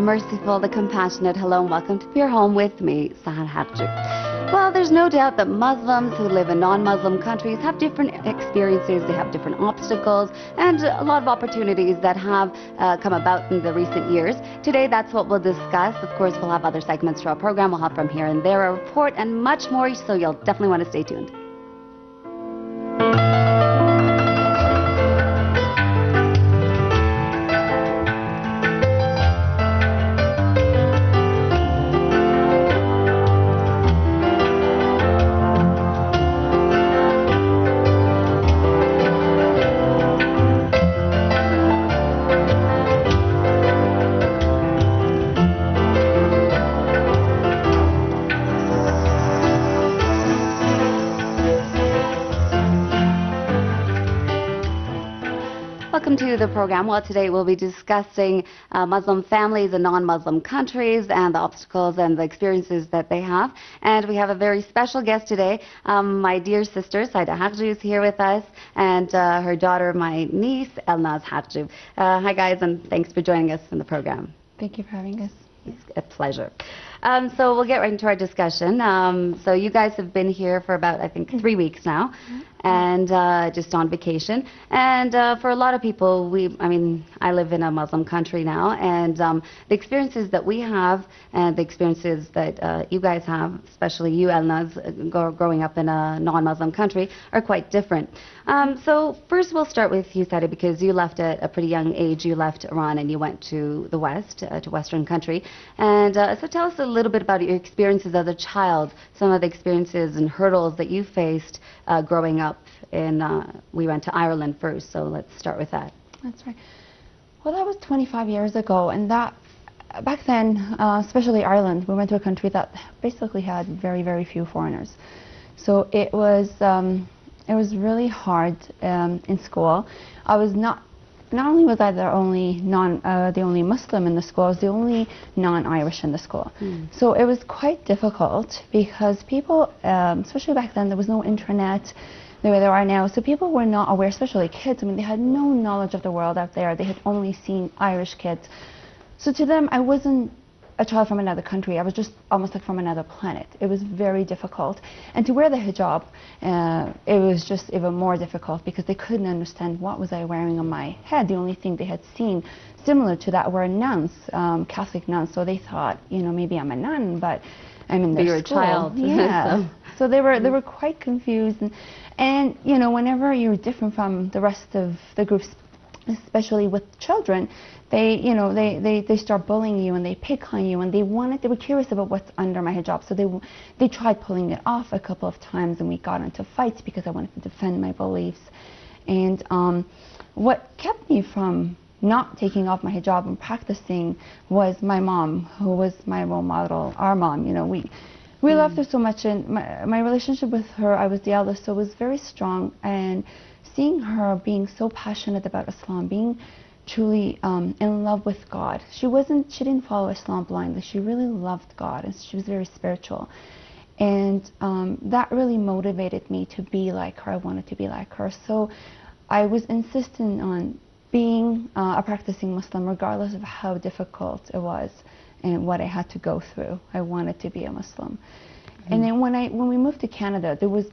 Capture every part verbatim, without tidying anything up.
merciful, the compassionate. Hello and welcome to Pure Home with me, Sahar Haqji. Well, there's no doubt that Muslims who live in non-Muslim countries have different experiences, they have different obstacles, and a lot of opportunities that have uh, come about in the recent years. Today, that's what we'll discuss. Of course, we'll have other segments to our program. We'll have from here and there a report and much more, so you'll definitely want to stay tuned. Welcome to the program. Well, today we'll be discussing uh, Muslim families in non-Muslim countries and the obstacles and the experiences that they have. And we have a very special guest today. Um, my dear sister, Saida Haqji, is here with us, and uh, her daughter, my niece, Elnaz Haqji. Uh, hi, guys, and thanks for joining us in the program. Thank you for having us. It's a pleasure. Um, so we'll get right into our discussion. Um, so you guys have been here for about, I think, three weeks now, and uh, just on vacation. And uh, for a lot of people, we, I mean, I live in a Muslim country now, and um, the experiences that we have and the experiences that uh, you guys have, especially you, Elnaz, uh, growing up in a non-Muslim country, are quite different. Um, so first we'll start with you, Saida, because you left at a pretty young age. You left Iran and you went to the West, uh, to Western country. And uh, so tell us a little bit about your experiences as a child, some of the experiences and hurdles that you faced uh, growing up in, uh, we went to Ireland first, so let's start with that. That's right. Well, that was twenty-five years ago, and that, back then, uh, especially Ireland, we went to a country that basically had very, very few foreigners. So it was, um, it was really hard um, in school. I was not Not only was I the only non, uh, the only Muslim in the school, I was the only non-Irish in the school. Mm. So it was quite difficult because people, um, especially back then, there was no internet the way there are now. So people were not aware, especially kids. I mean, they had no knowledge of the world out there. They had only seen Irish kids. So to them, I wasn't a child from another country. I was just almost like from another planet. It was very difficult. And to wear the hijab, uh, it was just even more difficult because they couldn't understand what was I wearing on my head. The only thing they had seen similar to that were nuns, um, Catholic nuns. So they thought, you know, maybe I'm a nun, but I'm in their You're school. a child. Yeah. so. so they were they were quite confused. And, and, you know, whenever you're different from the rest of the groups, especially with children, they, you know, they, they, they start bullying you and they pick on you, and they wanted, they were curious about what's under my hijab, so they, they tried pulling it off a couple of times, and we got into fights because I wanted to defend my beliefs. And um, what kept me from not taking off my hijab and practicing was my mom, who was my role model, our mom, you know, we, we mm. loved her so much, and my, my relationship with her, I was the eldest, so it was very strong, and seeing her being so passionate about Islam, being truly um, in love with God. She wasn't, she didn't follow Islam blindly. She really loved God, and she was very spiritual. And um, that really motivated me to be like her. I wanted to be like her. So I was insistent on being uh, a practicing Muslim, regardless of how difficult it was and what I had to go through. I wanted to be a Muslim. Mm-hmm. And then when I, when we moved to Canada, there was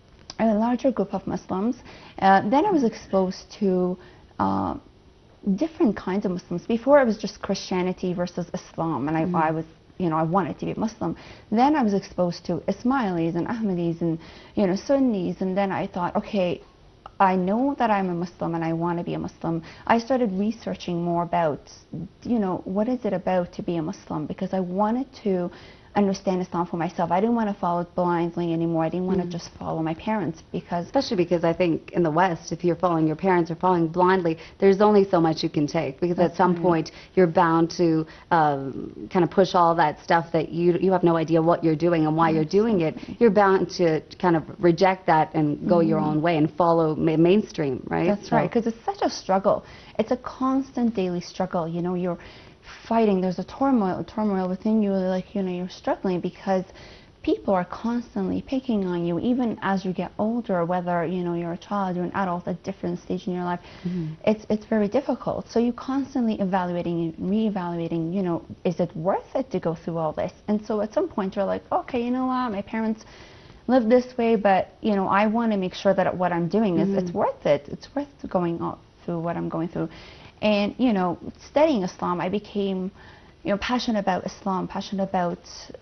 a larger group of Muslims. Uh, then I was exposed to uh, different kinds of Muslims. Before it was just Christianity versus Islam, and I, mm. I was, you know, I wanted to be Muslim. Then I was exposed to Ismailis and Ahmadis and, you know, Sunnis, and then I thought, okay, I know that I'm a Muslim and I want to be a Muslim. I started researching more about, you know, what is it about to be a Muslim, because I wanted to understand Islam for myself. I didn't want to follow it blindly anymore. I didn't want mm. to just follow my parents, because... Especially because I think in the West, if you're following your parents or following blindly, there's only so much you can take, because That's at some right. point you're bound to um, kind of push all that stuff that you you have no idea what you're doing and why Absolutely. You're doing it. You're bound to kind of reject that and go mm. your own way and follow ma mainstream, right? That's so. right, because it's such a struggle. It's a constant daily struggle. You know, you're fighting, there's a turmoil, turmoil within you, like, you know, you're struggling because people are constantly picking on you, even as you get older, whether you know you're a child or an adult at different stage in your life. Mm-hmm. It's it's very difficult. So you're constantly evaluating and reevaluating. You know, is it worth it to go through all this? And so at some point you're like, okay, you know what, my parents live this way, but you know, I want to make sure that what I'm doing is mm-hmm. it's worth it. It's worth going through what I'm going through. And you know, studying Islam, I became you know, passionate about Islam, passionate about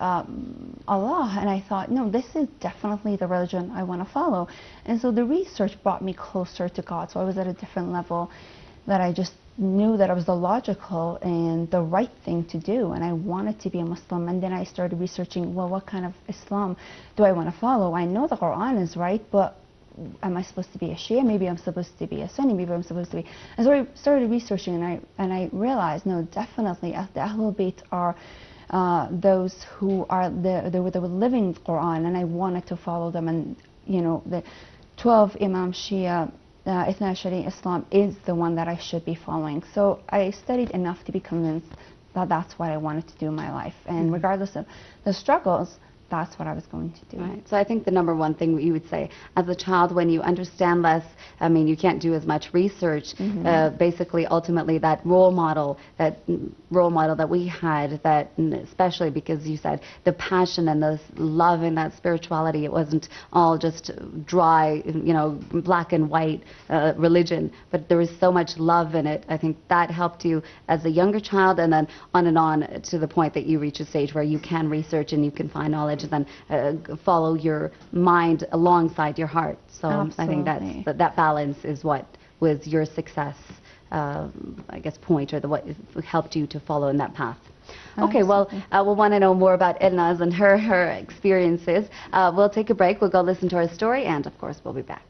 um, Allah, and I thought, no, this is definitely the religion I want to follow. And so the research brought me closer to God, so I was at a different level that I just knew that it was the logical and the right thing to do, and I wanted to be a Muslim. And then I started researching, well, what kind of Islam do I want to follow? I know the Quran is right, but am I supposed to be a Shia? Maybe I'm supposed to be a Sunni. Maybe I'm supposed to be. And so I started researching, and I and I realized, no, definitely, the Ahlul Bayt are uh, those who are the they were, they were living the Quran, and I wanted to follow them. And you know, the twelve Imam Shia uh, Ithna Ashari Islam is the one that I should be following. So I studied enough to be convinced that that's what I wanted to do in my life, and mm-hmm. regardless of the struggles, that's what I was going to do. Right. So I think the number one thing you would say, as a child, when you understand less, I mean, you can't do as much research. Mm-hmm. uh, basically, ultimately, that role model, that mm, role model that we had, that mm, especially because you said the passion and the love and that spirituality, it wasn't all just dry, you know, black and white uh, religion, but there was so much love in it. I think that helped you as a younger child, and then on and on to the point that you reach a stage where you can research and you can find knowledge, and then uh, follow your mind alongside your heart. So Absolutely. I think that's, that that balance is what was your success, uh, I guess, point, or the what helped you to follow in that path. Okay, well, uh, we'll want to know more about Elnaz and her, her experiences. Uh, we'll take a break, we'll go listen to her story, and of course we'll be back.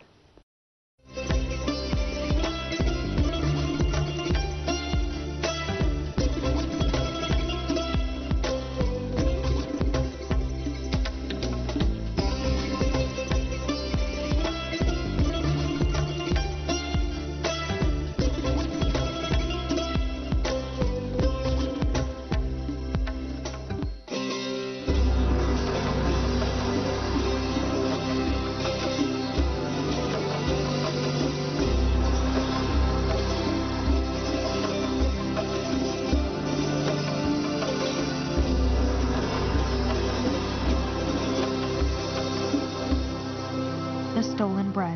Stolen bread.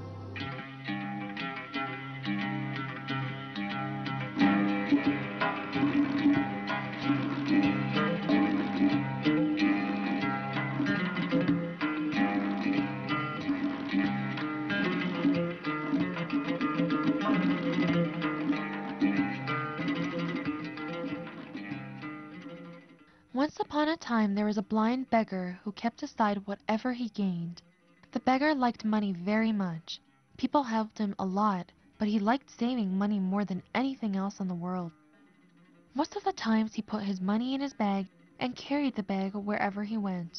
Once upon a time there was a blind beggar who kept aside whatever he gained. The beggar liked money very much. People helped him a lot, but he liked saving money more than anything else in the world. Most of the times he put his money in his bag and carried the bag wherever he went.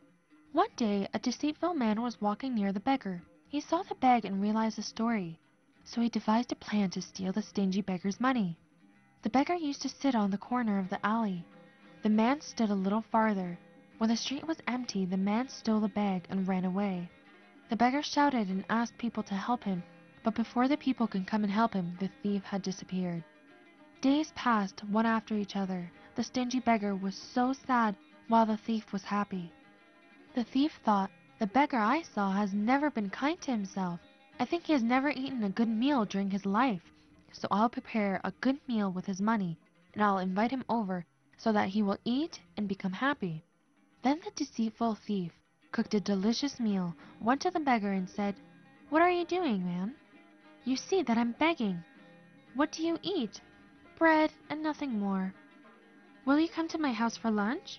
One day, a deceitful man was walking near the beggar. He saw the bag and realized the story, so he devised a plan to steal the stingy beggar's money. The beggar used to sit on the corner of the alley. The man stood a little farther. When the street was empty, the man stole the bag and ran away. The beggar shouted and asked people to help him, but before the people could come and help him, the thief had disappeared. Days passed, one after each other. The stingy beggar was so sad, while the thief was happy. The thief thought, the beggar I saw has never been kind to himself. I think he has never eaten a good meal during his life. So I'll prepare a good meal with his money, and I'll invite him over so that he will eat and become happy. Then the deceitful thief cooked a delicious meal, went to the beggar and said, "What are you doing, man? You see that I'm begging. What do you eat? Bread and nothing more. Will you come to my house for lunch?"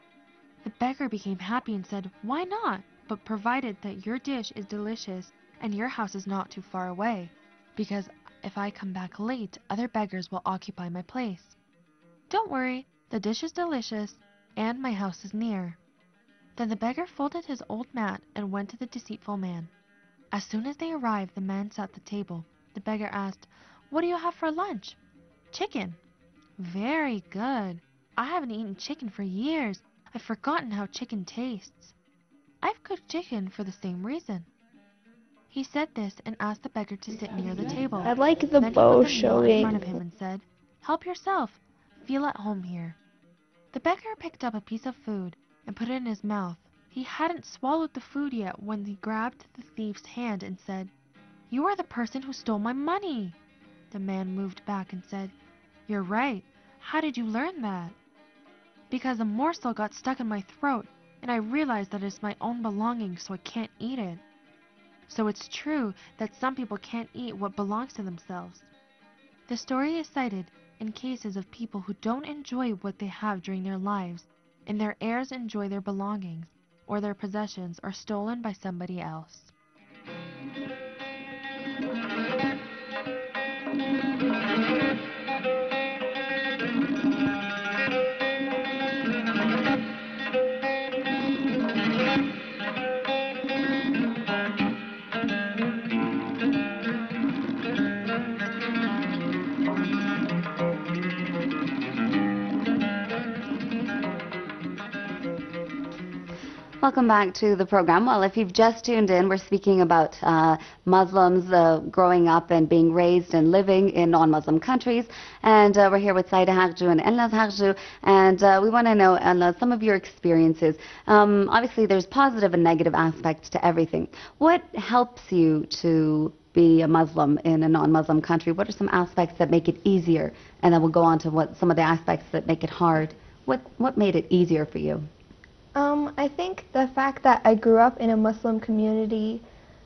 The beggar became happy and said, "Why not? But provided that your dish is delicious and your house is not too far away, because if I come back late, other beggars will occupy my place." "Don't worry, the dish is delicious and my house is near." Then the beggar folded his old mat and went to the deceitful man. As soon as they arrived, the man sat at the table. The beggar asked, "What do you have for lunch?" "Chicken." "Very good. I haven't eaten chicken for years. I've forgotten how chicken tastes. I've cooked chicken for the same reason." He said this and asked the beggar to sit near the table. I like the Then he bow put the meal in front of him showing. and said, "Help yourself. Feel at home here." The beggar picked up a piece of food and put it in his mouth. He hadn't swallowed the food yet when he grabbed the thief's hand and said, "You are the person who stole my money." The man moved back and said, "You're right. How did you learn that?" "Because a morsel got stuck in my throat, and I realized that it's my own belongings, so I can't eat it." So it's true that some people can't eat what belongs to themselves. The story is cited in cases of people who don't enjoy what they have during their lives, and their heirs enjoy their belongings, or their possessions are stolen by somebody else. Welcome back to the program. Well, if you've just tuned in, we're speaking about uh, Muslims uh, growing up and being raised and living in non-Muslim countries. And uh, we're here with Saida Harju and Elnaz Harju. And uh, we want to know, Elnaz, some of your experiences. Um, obviously, there's positive and negative aspects to everything. What helps you to be a Muslim in a non-Muslim country? What are some aspects that make it easier? And then we'll go on to what some of the aspects that make it hard. What, what made it easier for you? Um, I think the fact that I grew up in a Muslim community,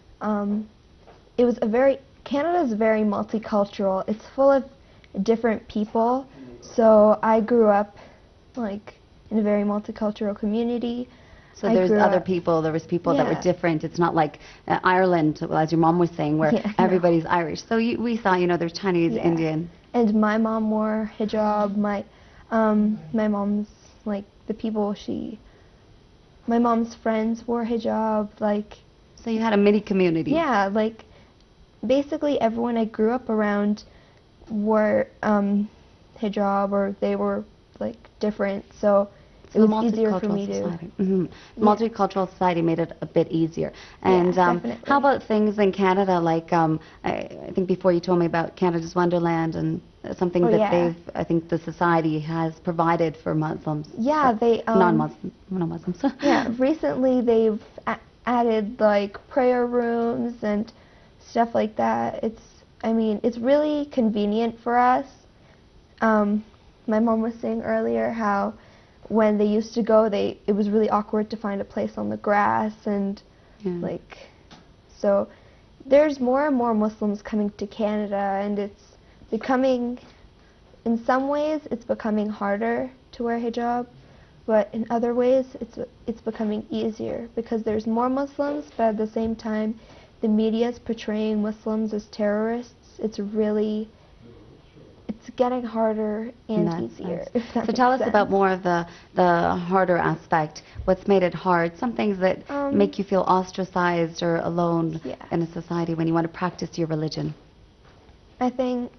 um, it was a very, Canada is very multicultural. It's full of different people. So I grew up like in a very multicultural community. So I there's grew other up- people, there was people that Yeah. were different. It's not like uh, Ireland, as your mom was saying, where Yeah, no. everybody's Irish. So you, we saw, you know, there's Chinese, Yeah. Indian. And my mom wore hijab. My, um, my mom's like the people she, my mom's friends wore hijab. Like, So you had a mini community. yeah, like basically everyone I grew up around wore um, hijab, or they were like different. So So it the was easier for multicultural me to. society. hmm Yeah. Multicultural society made it a bit easier. And Yeah, um, definitely. how about things in Canada? Like um, I, I think before you told me about Canada's Wonderland and uh, something Oh, that yeah. they've, I think the society has provided for Muslims. Yeah, uh, they. Um, non-Muslim, non-Muslims. Yeah, recently they've a- added like prayer rooms and stuff like that. It's, I mean, it's really convenient for us. Um, my mom was saying earlier how when they used to go, they it was really awkward to find a place on the grass, and Yeah. like, so there's more and more Muslims coming to Canada, and it's becoming, in some ways, it's becoming harder to wear hijab. But in other ways, it's it's becoming easier because there's more Muslims, but at the same time, the media is portraying Muslims as terrorists. It's really, it's getting harder and In that easier. sense. If that So makes tell us sense. about more of the, the harder aspect. What's made it hard? Some things that Um, make you feel ostracized or alone Yeah. in a society when you want to practice your religion. I think,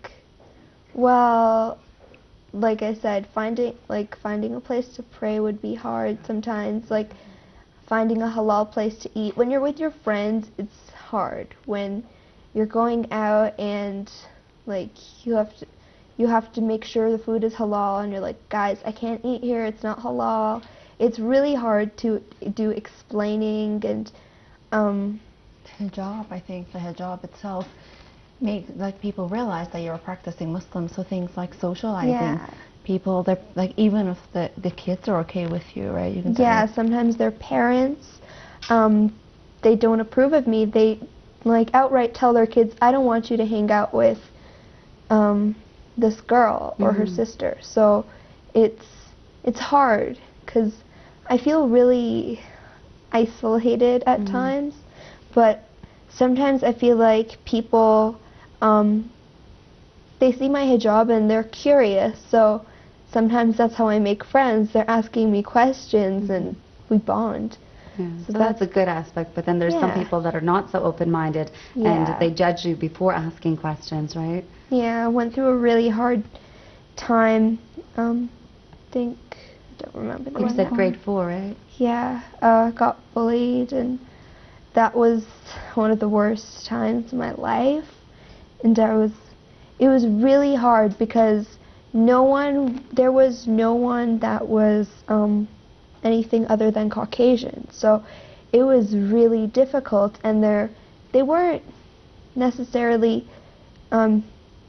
well, like I said, finding like finding a place to pray would be hard sometimes. Like finding a halal place to eat. When you're with your friends, it's hard. When you're going out and like you have to you have to make sure the food is halal, and you're like, guys, I can't eat here. It's not halal. It's really hard to do explaining and um, Hijab, I think the hijab itself makes like people realize that you're a practicing Muslim. So things like socializing, Yeah. people, they're like even if the the kids are okay with you, right? You can tell yeah, them, sometimes their parents, um, they don't approve of me. They like outright tell their kids, I don't want you to hang out with um, this girl or her Mhm. sister. So it's it's hard because I feel really isolated at Mhm. times, but sometimes I feel like people, um, they see my hijab and they're curious. So sometimes that's how I make friends. They're asking me questions and we bond. Yeah. So So that's a that's- good aspect. But then there's some Yeah. people that are not so open-minded Yeah. and they judge you before asking questions, right? Yeah, I went through a really hard time. Um, I think don't remember the You one. said now. grade four, right? Yeah, uh, got bullied, and that was one of the worst times of my life. And I was, it was really hard because no one, there was no one that was um, anything other than Caucasian. So it was really difficult, and they're, they weren't necessarily, um,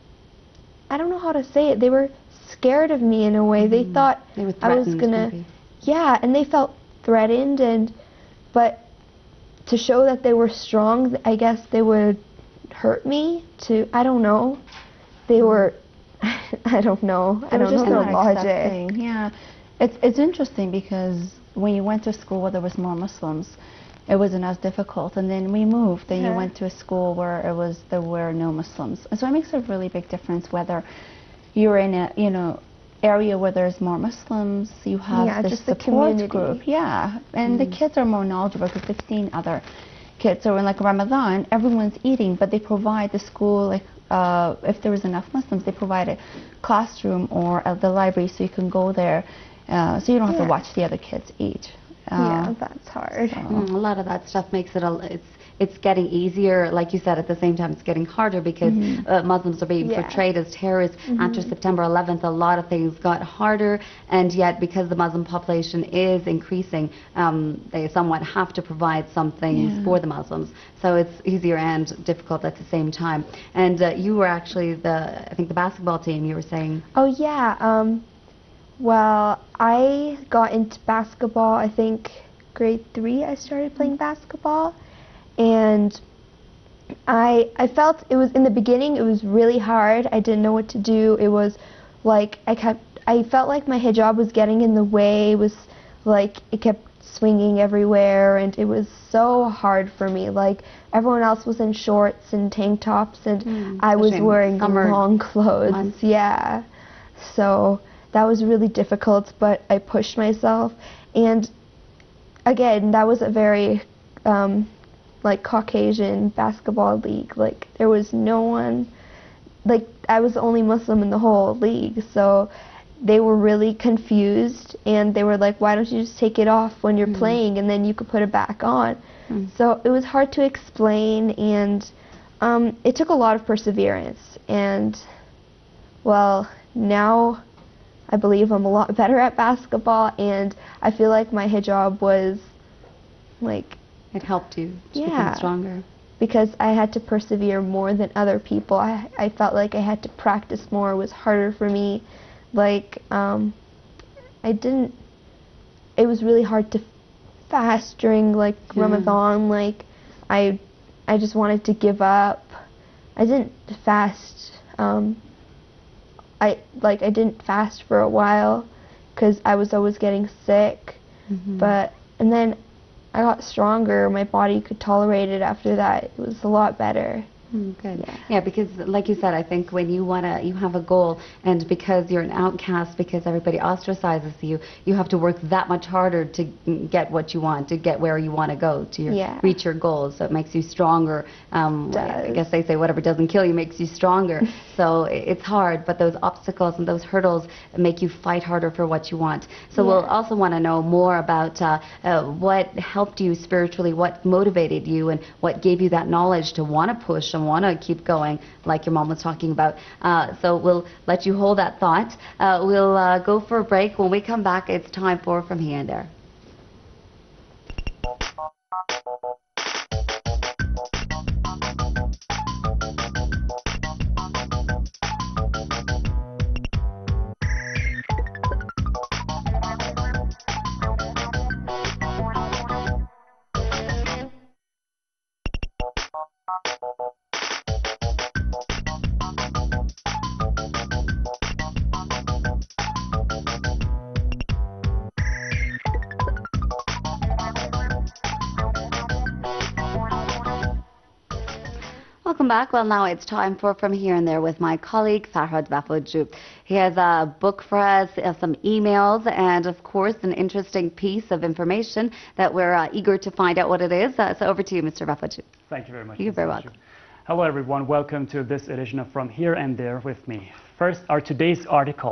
I don't know how to say it, they were scared of me in a way. They thought They were I was threatened, gonna, maybe. yeah, and they felt threatened, and but to show that they were strong, I guess they would hurt me to, I don't know. They were, I don't know. They I were don't just know not the logic. accepting. Yeah, it's it's interesting because when you went to school where there was more Muslims, it wasn't as difficult. And then we moved, and Yeah. you went to a school where it was there were no Muslims. And so it makes a really big difference whether you're in a you know area where there's more Muslims. You have Yeah, this just the support community. group. Yeah, and the kids are more knowledgeable because they've seen other kids. So in like Ramadan, everyone's eating, but they provide the school like. Uh, if there was enough Muslims, they provide a classroom or uh, the library so you can go there, uh, so you don't have Yeah. to watch the other kids eat. Uh, Yeah, that's hard. so- Mm, a lot of that stuff makes it a, it's it's getting easier. Like you said, at the same time, it's getting harder because uh, Muslims are being Yeah. portrayed as terrorists. After September eleventh, a lot of things got harder, and yet because the Muslim population is increasing, um, they somewhat have to provide some things Yeah. for the Muslims. So it's easier and difficult at the same time. And uh, you were actually the, I think, the basketball team. You were saying. Oh yeah, um, well, I got into basketball, I think grade three I started playing basketball, and I I felt it was, in the beginning, it was really hard. I didn't know what to do. It was like, I kept, I felt like my hijab was getting in the way. It was like, it kept swinging everywhere, and it was so hard for me. Like, everyone else was in shorts and tank tops, and Mm, I was especially in wearing summer long clothes. months. Yeah. So that was really difficult, but I pushed myself. And again, that was a very um, like Caucasian basketball league. Like, there was no one, like, I was the only Muslim in the whole league, so they were really confused, and they were like, why don't you just take it off when you're playing, and then you could put it back on. Mm. So it was hard to explain, and um, it took a lot of perseverance. And well, now I believe I'm a lot better at basketball, and I feel like my hijab was like, It helped you to become Yeah. stronger. because I had to persevere more than other people. I, I felt like I had to practice more. It was harder for me. Like, um, I didn't, it was really hard to fast during like Yeah. Ramadan. Like, I, I just wanted to give up. I didn't fast, um, I, like, I didn't fast for a while because I was always getting sick. Mhm. But, and then I got stronger. My body could tolerate it after that. It was a lot better. Mm, good. Yeah. Yeah, because like you said, I think when you wanna, you have a goal, and because you're an outcast, because everybody ostracizes you, you have to work that much harder to mm, get what you want, to get where you want to go, to your, Yeah. reach your goals. So it makes you stronger. Um, I Does. guess they say whatever doesn't kill you makes you stronger. So i- it's hard, but those obstacles and those hurdles make you fight harder for what you want. So we'll Yeah. also want to know more about uh, uh, what helped you spiritually, what motivated you, and what gave you that knowledge to want to push and want to keep going, like your mom was talking about. Uh, so we'll let you hold that thought. Uh, we'll uh, go for a break. When we come back, it's time for From Here and There. Welcome back. Well, now it's time for From Here and There with my colleague Farhad Bafoju. He has a book for us, uh, some emails, and of course an interesting piece of information that we're uh, eager to find out what it is. Uh, so over to you, Mister Bafoju. Thank you very much. You're Miz very Raju. welcome. Hello everyone, welcome to this edition of From Here and There with me. First, our today's article.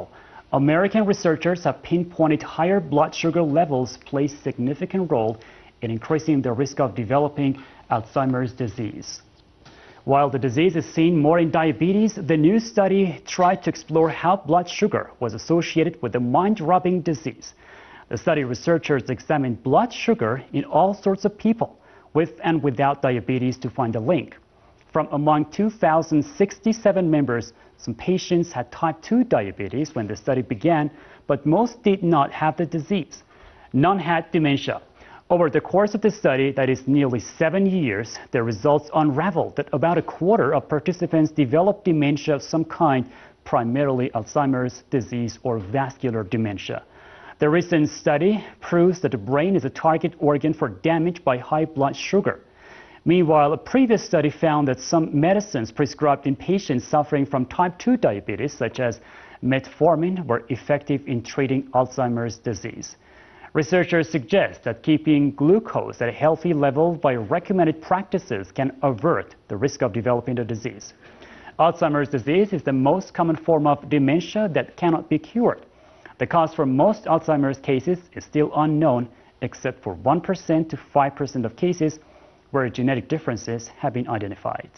American researchers have pinpointed higher blood sugar levels play a significant role in increasing the risk of developing Alzheimer's disease. While the disease is seen more in diabetes, the new study tried to explore how blood sugar was associated with the mind-rubbing disease. The study researchers examined blood sugar in all sorts of people, with and without diabetes, to find a link. From among two thousand sixty-seven members, some patients had type two diabetes when the study began, but most did not have the disease. None had dementia. Over the course of the study, that is nearly seven years, the results unraveled that about a quarter of participants developed dementia of some kind, primarily Alzheimer's disease or vascular dementia. The recent study proves that the brain is a target organ for damage by high blood sugar. Meanwhile, a previous study found that some medicines prescribed in patients suffering from type two diabetes, such as metformin, were effective in treating Alzheimer's disease. Researchers suggest that keeping glucose at a healthy level by recommended practices can avert the risk of developing the disease. Alzheimer's disease is the most common form of dementia that cannot be cured. The cause for most Alzheimer's cases is still unknown, except for one percent to five percent of cases where genetic differences have been identified.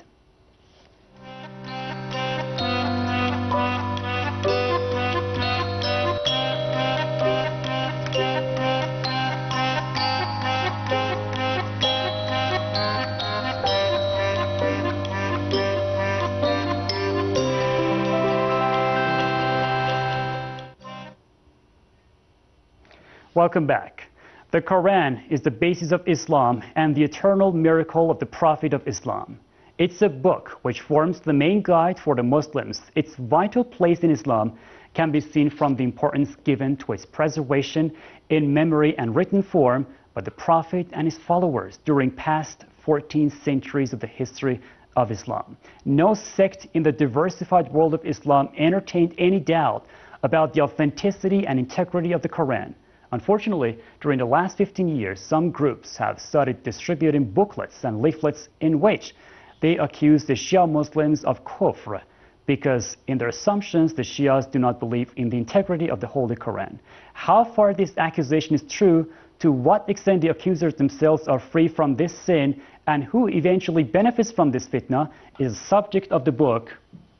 Welcome back. The Quran is the basis of Islam and the eternal miracle of the Prophet of Islam. It's a book which forms the main guide for the Muslims. Its vital place in Islam can be seen from the importance given to its preservation in memory and written form by the Prophet and his followers during past fourteen centuries of the history of Islam. No sect in the diversified world of Islam entertained any doubt about the authenticity and integrity of the Quran. Unfortunately, during the last fifteen years, some groups have started distributing booklets and leaflets in which they accuse the Shia Muslims of kufr because in their assumptions, the Shias do not believe in the integrity of the Holy Quran. How far this accusation is true, to what extent the accusers themselves are free from this sin, and who eventually benefits from this fitna is the subject of the book.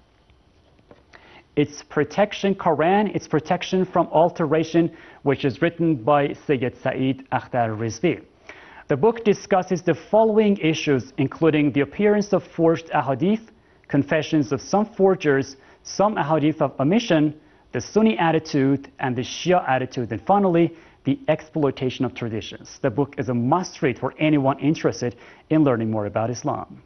Its protection, Quran, its protection from alteration, which is written by Sayyid Saeed Akhtar Rizvi. The book discusses the following issues, including the appearance of forged ahadith, confessions of some forgers, some ahadith of omission, the Sunni attitude and the Shia attitude, and finally, the exploitation of traditions. The book is a must-read for anyone interested in learning more about Islam.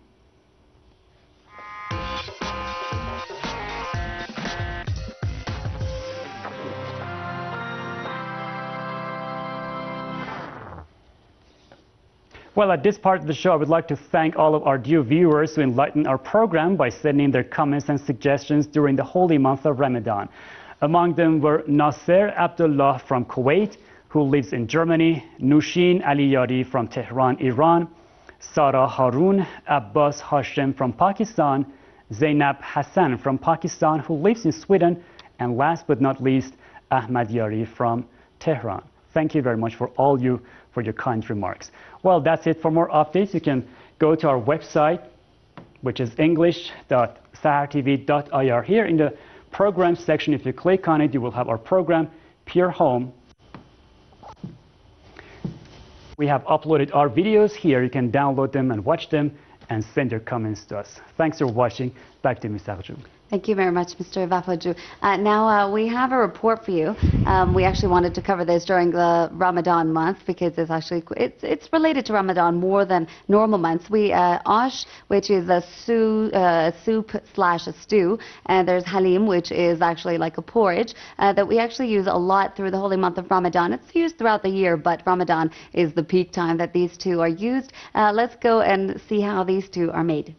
Well, at this part of the show, I would like to thank all of our dear viewers who enlightened our program by sending their comments and suggestions during the holy month of Ramadan. Among them were Nasser Abdullah from Kuwait, who lives in Germany, Nushin Aliyari from Tehran, Iran, Sarah Harun, Abbas Hashem from Pakistan, Zainab Hassan from Pakistan, who lives in Sweden, and last but not least, Ahmad Yari from Tehran. Thank you very much for all you for your kind remarks. Well, that's it. For more updates, you can go to our website, which is english dot sahar t v dot i r. Here in the program section, if you click on it, you will have our program, Pure Home. We have uploaded our videos here. You can download them and watch them and send your comments to us. Thanks for watching. Back to Miz Arjun. Thank you very much, Mister Vafaju. Uh, now, uh, we have a report for you. Um, we actually wanted to cover this during the Ramadan month because it's actually it's, it's related to Ramadan more than normal months. We uh, Ash, which is a su, uh, soup slash a stew, and there's Halim, which is actually like a porridge uh, that we actually use a lot through the holy month of Ramadan. It's used throughout the year, but Ramadan is the peak time that these two are used. Uh, let's go and see how these two are made.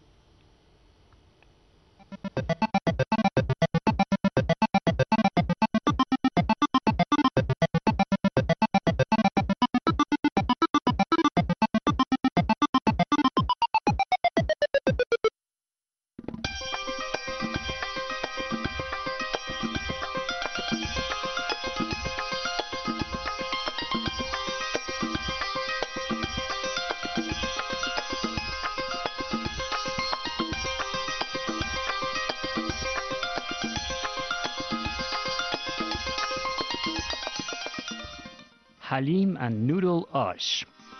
halim and noodle ash.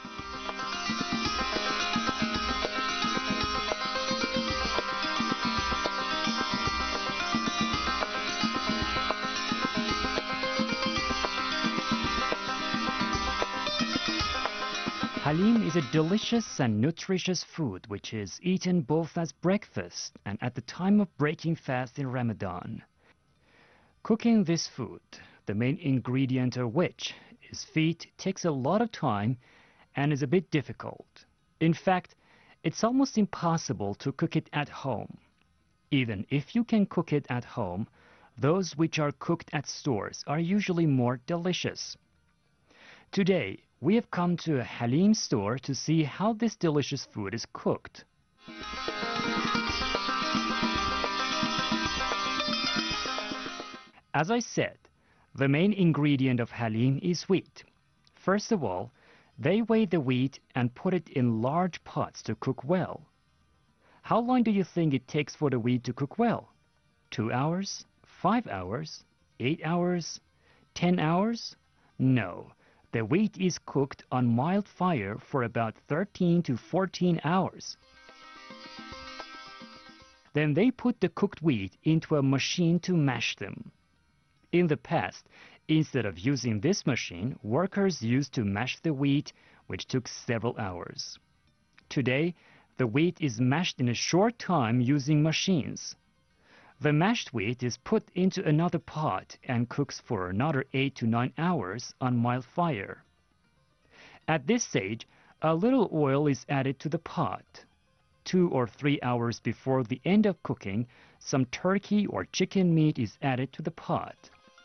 Halim is a delicious and nutritious food which is eaten both as breakfast and at the time of breaking fast in Ramadan. Cooking this food, the main ingredient of which is feet, takes a lot of time and is a bit difficult. In fact, it's almost impossible to cook it at home. Even if you can cook it at home, those which are cooked at stores are usually more delicious. Today, we have come to a Halim store to see how this delicious food is cooked. As I said, the main ingredient of Halim is wheat. First of all, they weigh the wheat and put it in large pots to cook well. How long do you think it takes for the wheat to cook well? Two hours? Five hours? Eight hours? Ten hours? No. The wheat is cooked on mild fire for about thirteen to fourteen hours. Then they put the cooked wheat into a machine to mash them. In the past, instead of using this machine, workers used to mash the wheat, which took several hours. Today, the wheat is mashed in a short time using machines. The mashed wheat is put into another pot and cooks for another eight to nine hours on mild fire. At this stage, a little oil is added to the pot. Two or three hours before the end of cooking, some turkey or chicken meat is added to the pot.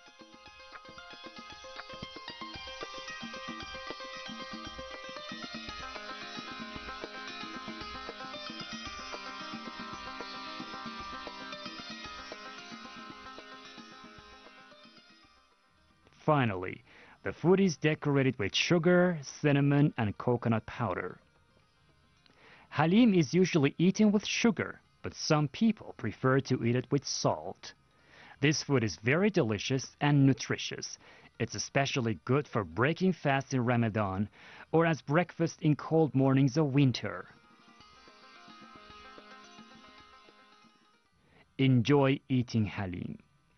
Finally, the food is decorated with sugar, cinnamon, and coconut powder. Halim is usually eaten with sugar, but some people prefer to eat it with salt. This food is very delicious and nutritious. It's especially good for breaking fast in Ramadan or as breakfast in cold mornings of winter. Enjoy eating Halim.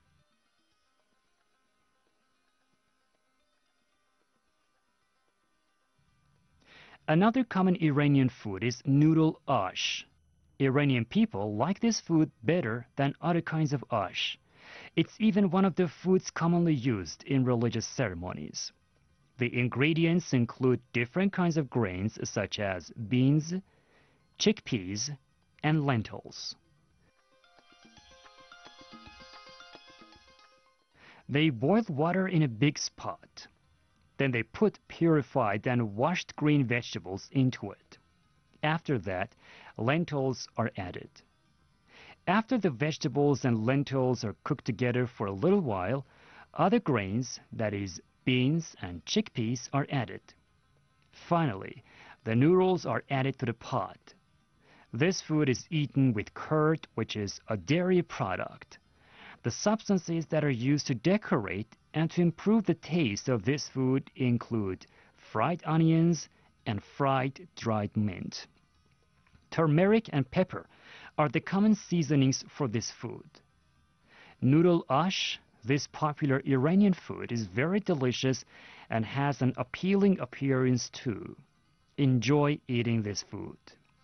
Another common Iranian food is noodle ash. Iranian people like this food better than other kinds of ash. It's even one of the foods commonly used in religious ceremonies. The ingredients include different kinds of grains such as beans, chickpeas, and lentils. They boil water in a big pot. Then they put purified and washed green vegetables into it. After that, lentils are added. After the vegetables and lentils are cooked together for a little while, other grains, that is, beans and chickpeas, are added. Finally, the noodles are added to the pot. This food is eaten with curd, which is a dairy product. The substances that are used to decorate and to improve the taste of this food include fried onions and fried dried mint. Turmeric and pepper are the common seasonings for this food. Noodle ash, this popular Iranian food, is very delicious and has an appealing appearance too. Enjoy eating this food.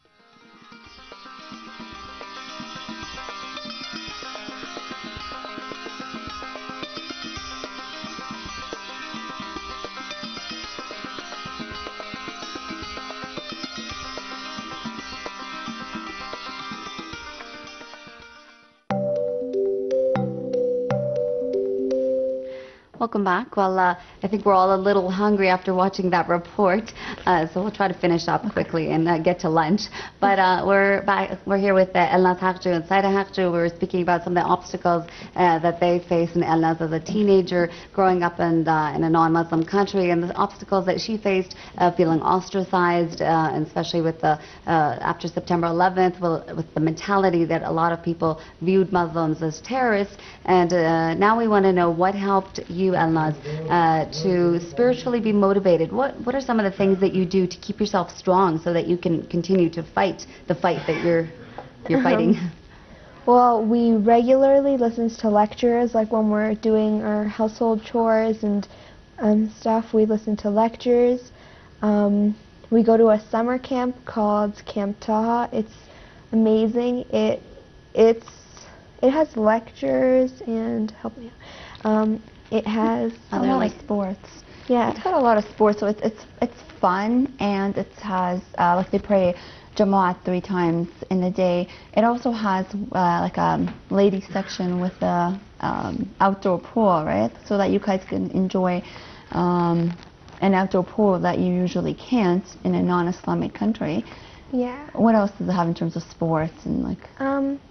Welcome back. Well, uh, I think we're all a little hungry after watching that report, uh, so we'll try to finish up quickly and uh, get to lunch. But uh, we're back. We're here with uh, Elnaz Haqju and Saida Haqju. We were speaking about some of the obstacles uh, that they face in Elnaz as a teenager, growing up in, uh, in a non-Muslim country, and the obstacles that she faced, uh, feeling ostracized, uh, and especially with the uh, after September eleventh, well, with the mentality that a lot of people viewed Muslims as terrorists. And uh, now we want to know what helped you you, Elnaz, uh, to spiritually be motivated? What What are some of the things that you do to keep yourself strong so that you can continue to fight the fight that you're you're fighting? Well, we regularly listen to lectures, like when we're doing our household chores and um, stuff, we listen to lectures. Um, we go to a summer camp called Camp Taha. It's amazing. It it's it has lectures and help me out. Um, it has a Other, lot like- of sports. yeah. It's got a lot of sports, so it's it's it's fun, and it has uh, like they pray Jamaat three times in a day. It also has uh, like a ladies section with a um, outdoor pool, right? So that you guys can enjoy um, an outdoor pool that you usually can't in a non-Islamic country. Yeah. What else does it have in terms of sports and like Um,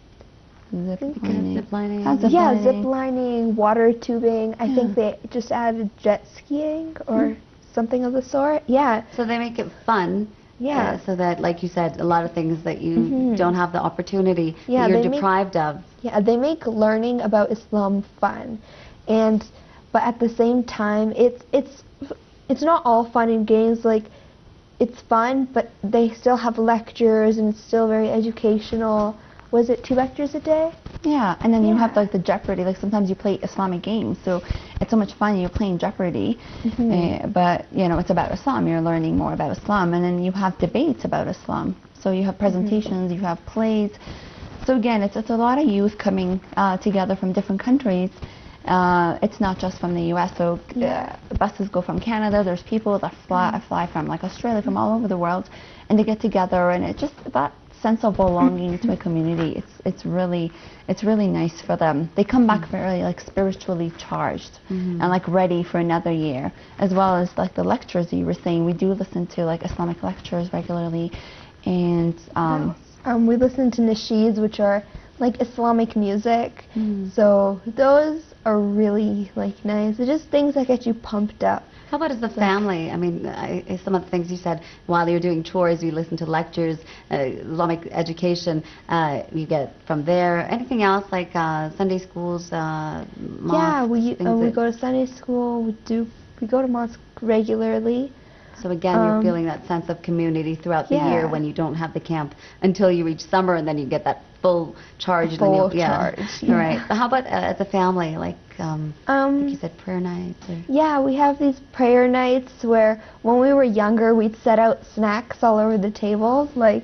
zip think lining? Zip lining. How's zip yeah, lining? zip lining, water tubing. I think Yeah. they just added jet skiing or something of the sort. Yeah. So they make it fun. Yeah. Uh, so that, like you said, a lot of things that you Mhm. don't have the opportunity Yeah, that you're they make- deprived of. Yeah, they make learning about Islam fun, and but at the same time, it's it's it's not all fun and games. Like, it's fun, but they still have lectures, and it's still very educational. Was it two lectures a day? Yeah, and then you have Yeah. like the Jeopardy. Like sometimes you play Islamic games, so it's so much fun. You're playing Jeopardy, uh, but you know it's about Islam. You're learning more about Islam, and then you have debates about Islam. So you have presentations, you have plays. So again, it's it's a lot of youth coming uh, together from different countries. Uh, it's not just from the U S. So uh, Yeah. buses go from Canada. There's people that fly fly from like Australia, from all over the world, and they get together, and it just that sense of belonging to a community. It's it's really it's really nice for them. They come back very like spiritually charged and like ready for another year, as well as like the lectures you were saying. We do listen to like Islamic lectures regularly, and um, Um, we listen to nasheeds, which are like Islamic music. So those are really like nice. They're just things that get you pumped up. How about as a family? I mean, I, I- some of the things you said, while you're doing chores, you listen to lectures, uh, Islamic education, uh, you get from there. Anything else like uh, Sunday schools, uh, mosques, Yeah, we things uh, we that- go to Sunday school. We do we go to mosque regularly. So again, you're um, feeling that sense of community throughout the yeah. year when you don't have the camp until you reach summer, and then you get that full charge. and then Full you, yeah. charge, All yeah. right. But how about uh, as a family, like, um, Um, like you said, prayer nights? Or Yeah, we have these prayer nights where when we were younger, we'd set out snacks all over the tables, like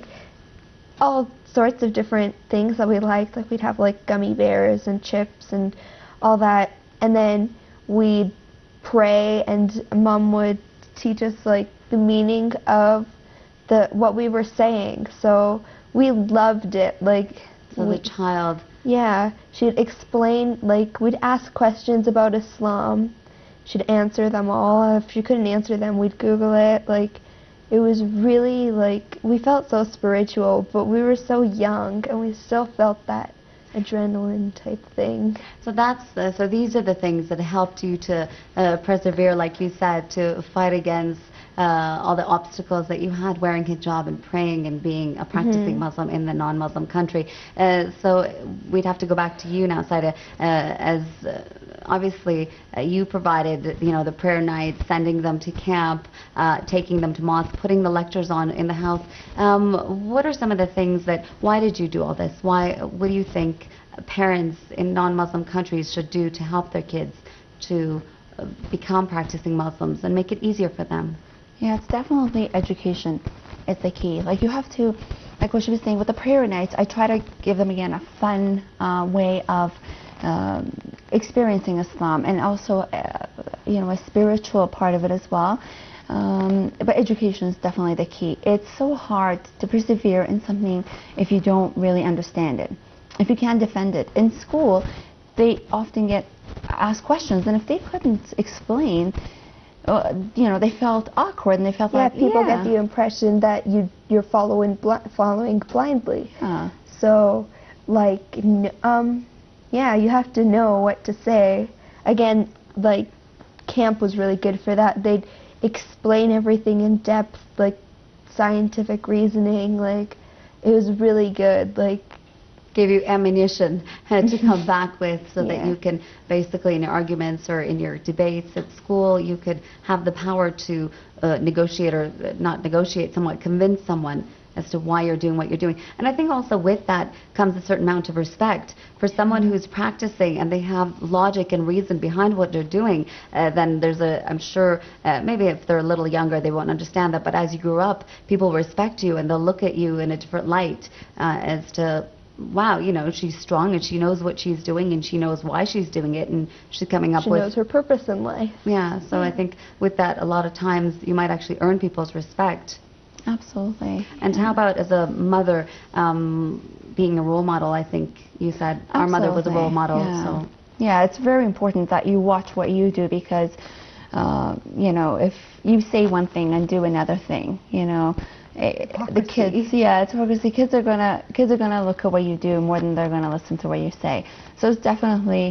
all sorts of different things that we liked. Like we'd have like gummy bears and chips and all that. And then we'd pray, and Mom would teach us like the meaning of the what we were saying. So we loved it. Like so we- the child. yeah, she'd explain, like, we'd ask questions about Islam. She'd answer them all. If she couldn't answer them, we'd Google it. Like, it was really, like, we felt so spiritual, but we were so young, and we still felt that adrenaline type thing. So that's uh, so these are the things that helped you to uh, persevere, like you said, to fight against uh, all the obstacles that you had wearing hijab and praying and being a practicing Muslim in the non-Muslim country. Uh, so we'd have to go back to you now, Saida, uh, as uh, obviously uh, you provided, you know, the prayer nights, sending them to camp, uh, taking them to mosque, putting the lectures on in the house. Um, what are some of the things that, why did you do all this? Why, what do you think parents in non-Muslim countries should do to help their kids to uh, become practicing Muslims and make it easier for them? yeah, it's definitely education. It's the key. Like you have to, like what she was saying with the prayer nights. I try to give them again a fun uh, way of um, experiencing Islam, and also, uh, you know, a spiritual part of it as well. Um, but education is definitely the key. It's so hard to persevere in something if you don't really understand it, if you can't defend it. In school, they often get asked questions, and if they couldn't explain, uh, you know, they felt awkward, and they felt Yeah, like, people yeah, get the impression that you, you're following, bl- following blindly. uh, So, like, n- um, yeah, you have to know what to say. Again, like, camp was really good for that. They'd explain everything in depth, like, scientific reasoning, like, it was really good. Like, gave you ammunition uh, to come back with, so that Yeah. you can basically in your arguments or in your debates at school, you could have the power to uh, negotiate or uh, not negotiate, somewhat convince someone as to why you're doing what you're doing. And I think also with that comes a certain amount of respect for someone who's practicing and they have logic and reason behind what they're doing. Uh, then there's a, I'm sure, uh, maybe if they're a little younger they won't understand that, but as you grew up, people respect you and they'll look at you in a different light uh, as to, wow, you know, she's strong and she knows what she's doing and she knows why she's doing it and she's coming up She with... knows her purpose in life. Yeah, so I think with that, a lot of times you might actually earn people's respect. Absolutely. And how about as a mother, um, being a role model? I think you said our mother was a role Absolutely, model. yeah. So Yeah, it's very important that you watch what you do because, uh, you know, if you say one thing and do another thing, you know, eh, the kids, yeah, it's hypocrisy. Kids are gonna kids are gonna look at what you do more than they're gonna listen to what you say. So it's definitely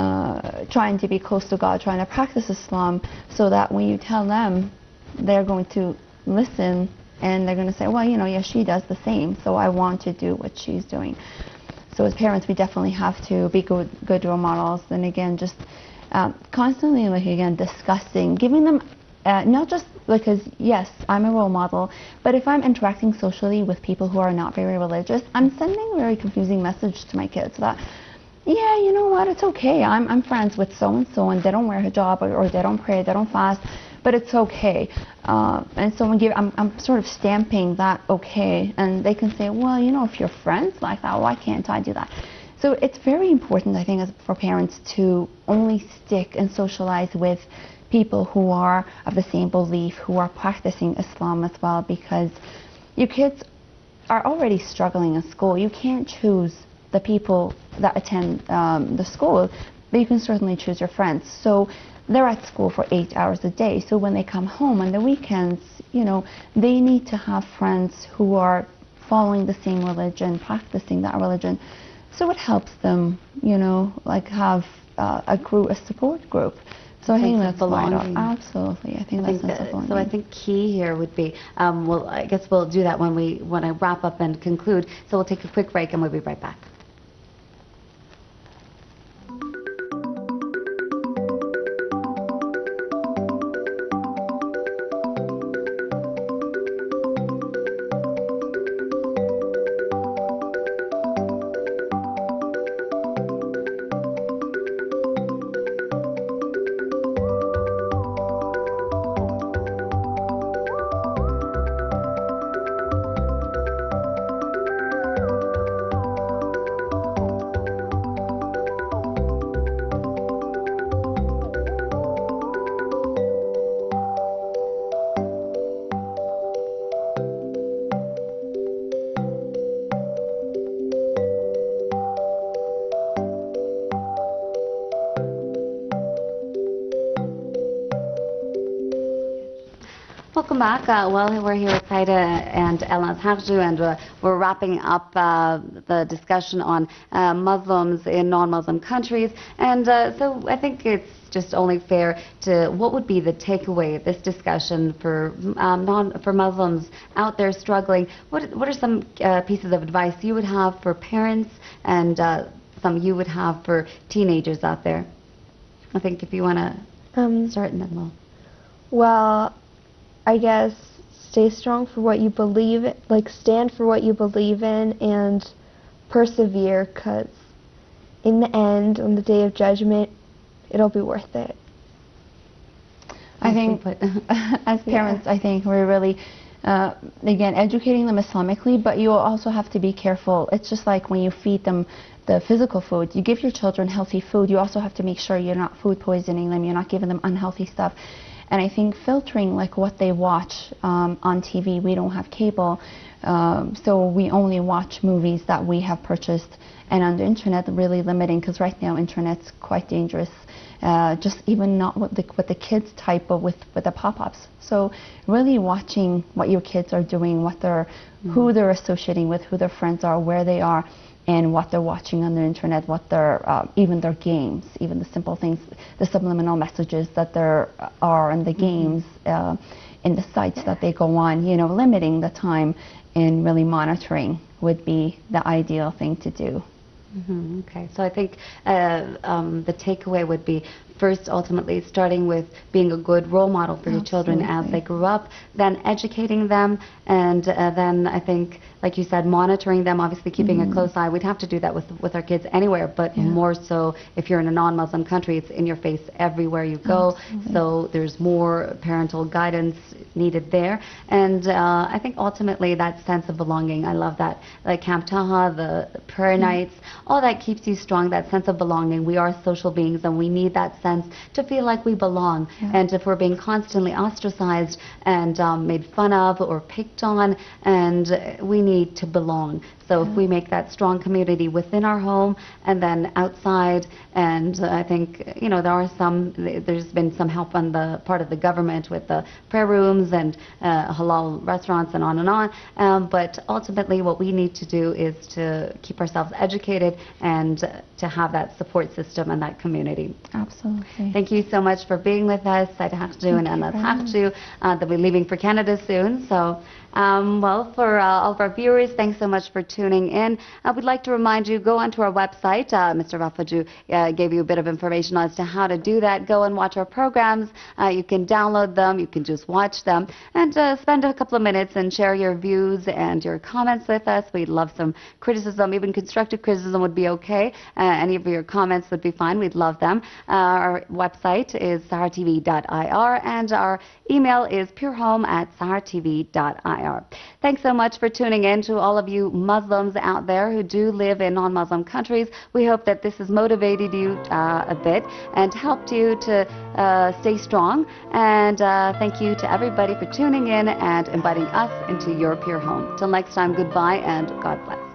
uh, trying to be close to God, trying to practice Islam, so that when you tell them, they're going to listen. And they're going to say, well, you know, yeah, she does the same, so I want to do what she's doing. So as parents, we definitely have to be good, good role models. And again, just um, constantly, like, again, discussing, giving them, uh, not just because, yes, I'm a role model, but if I'm interacting socially with people who are not very religious, I'm sending a very confusing message to my kids that, yeah, you know what, it's okay. I'm, I'm friends with so-and-so, and they don't wear hijab, or, or they don't pray, they don't fast, but it's okay. Uh, and so give, I'm, I'm sort of stamping that okay, and they can say, well, you know, if you're friends like that, why can't I do that? So it's very important, I think, as for parents to only stick and socialize with people who are of the same belief, who are practicing Islam as well, because your kids are already struggling in school. You can't choose the people that attend um, the school, but you can certainly choose your friends. So they're at school for eight hours a day. So when they come home on the weekends, you know, they need to have friends who are following the same religion, practicing that religion. So it helps them, you know, like have uh, a group, a support group. So I think Sense of that's vital. belonging. Absolutely, I think I that's think sense of that, belonging. so I think key here would be, um, well, I guess we'll do that when we when I wrap up and conclude. So we'll take a quick break and we'll be right back. Welcome back. Uh, well, we're here with Saida and Elnaz Harju, and uh, we're wrapping up uh, the discussion on uh, Muslims in non-Muslim countries. And uh, so I think it's just only fair to, what would be the takeaway of this discussion for um, non for Muslims out there struggling? What what are some uh, pieces of advice you would have for parents, and uh, some you would have for teenagers out there? I think if you want to Um, start, and then we'll. well, I guess stay strong for what you believe, like stand for what you believe in and persevere, because in the end, on the day of judgment, it'll be worth it. I think as parents, I think we're really, uh, again, educating them Islamically, but you also have to be careful. It's just like when you feed them the physical food. You give your children healthy food, you also have to make sure you're not food poisoning them, you're not giving them unhealthy stuff. And I think filtering like what they watch um, on T V, we don't have cable, um, so we only watch movies that we have purchased, and on the internet really limiting, because right now internet's quite dangerous, uh, just even not what the, what the kids type, but with, with the pop-ups. So really watching what your kids are doing, what they're, mm. who they're associating with, who their friends are, where they are, and what they're watching on the internet, what their, uh, even their games, even the simple things, the subliminal messages that there are in the games, uh, in the sites that they go on, you know, limiting the time and really monitoring would be the ideal thing to do. Mm-hmm. Okay, so I think uh, um, the takeaway would be first, ultimately, starting with being a good role model for your children as they grow up, then educating them, and uh, then I think, like you said, monitoring them, obviously keeping Mm-hmm. a close eye. We'd have to do that with with our kids anywhere, but Yeah. more so if you're in a non-Muslim country, it's in your face everywhere you go. Absolutely. So there's more parental guidance needed there, and uh, I think ultimately that sense of belonging. I love that, like Camp Taha, the prayer nights, all that keeps you strong. That sense of belonging. We are social beings, and we need that sense to feel like we belong. Yeah. And if we're being constantly ostracized and um, made fun of or picked on, and uh, we need to belong. So if we make that strong community within our home and then outside, and uh, I think, you know, there are some, there's been some help on the part of the government with the prayer rooms and uh, halal restaurants and on and on, um, but ultimately what we need to do is to keep ourselves educated and uh, to have that support system and that community. Absolutely. Thank you so much for being with us. Said Haqju and Anas Haqju. Uh, they'll be leaving for Canada soon. So, um, well, for uh, all of our viewers, thanks so much for tuning in. Uh, we'd like to remind you, go onto our website. Uh, Mister Rafaju uh, gave you a bit of information as to how to do that. Go and watch our programs. Uh, you can download them. You can just watch them. And uh, spend a couple of minutes and share your views and your comments with us. We'd love some criticism. Even constructive criticism would be okay. Uh, any of your comments would be fine. We'd love them. Uh, our website is sahar t v dot i r and our email is purehome at sahar t v dot i r. Thanks so much for tuning in. To all of you Muslims out there who do live in non-Muslim countries, we hope that this has motivated you uh, a bit and helped you to uh, stay strong. And uh, thank you to everybody for tuning in and inviting us into your Pure Home. Till next time, goodbye and God bless.